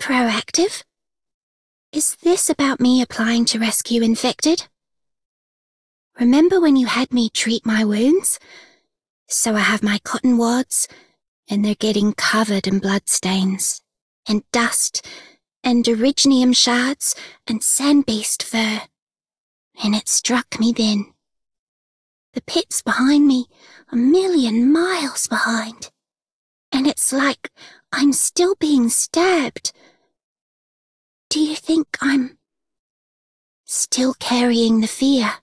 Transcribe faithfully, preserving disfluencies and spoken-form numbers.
proactive? Is this about me applying to rescue infected? Remember when you had me treat my wounds? So I have my cotton wads, and they're getting covered in bloodstains, and dust, and originium shards, and sand-based fur. And it struck me then. The pit's behind me, a million miles behind. And it's like I'm still being stabbed. Do you think I'm still carrying the fear?